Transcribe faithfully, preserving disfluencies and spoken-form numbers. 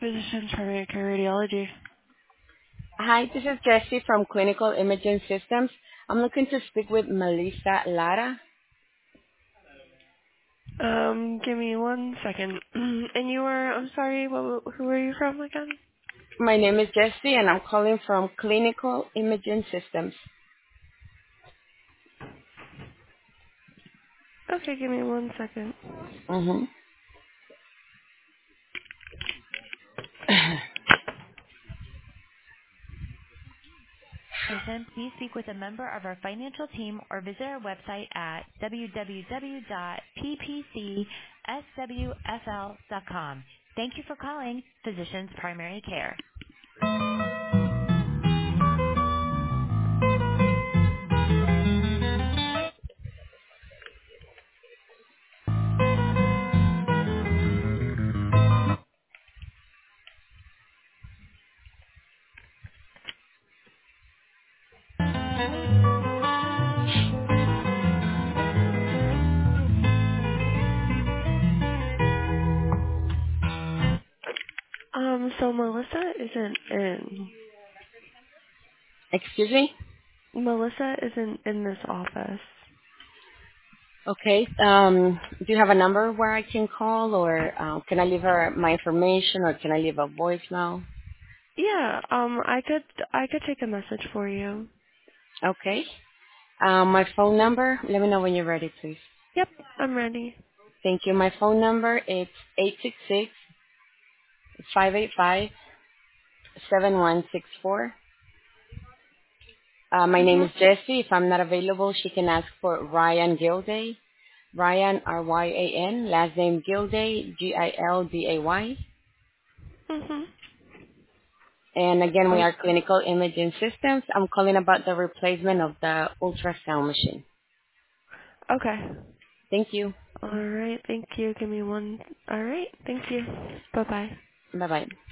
Physicians Primary Care Radiology. Hi, this is Jessie from Clinical Imaging Systems. I'm looking to speak with Melissa Lara. Um, give me one second. And you were, I'm sorry, what, who are you from again? My name is Jessie, and I'm calling from Clinical Imaging Systems. Okay, give me one second. Mm-hmm. Person, please speak with a member of our financial team or visit our website at w w w dot p p c s w f l dot com. Thank you for calling Physicians Primary Care. Um, so Melissa isn't in. Excuse me? Melissa isn't in this office. Okay. Um, do you have a number where I can call, or uh, can I leave her my information, or can I leave a voicemail? Yeah, um, I could, I could take a message for you. Okay. Um, my phone number, let me know when you're ready, please. Yep, I'm ready. Thank you. My phone number is eight six six, five eight five, seven one six four. Uh, my name Mhm. is Jessie. If I'm not available, she can ask for Ryan Gilday. Ryan, R Y A N, last name Gilday, G I L D A Y. Mhm. And again, we Oh, are Clinical Imaging Systems. I'm calling about the replacement of the ultrasound machine. okay. Thank you. All right. Thank you. Give me one. All right. Thank you. Bye bye. Bye-bye.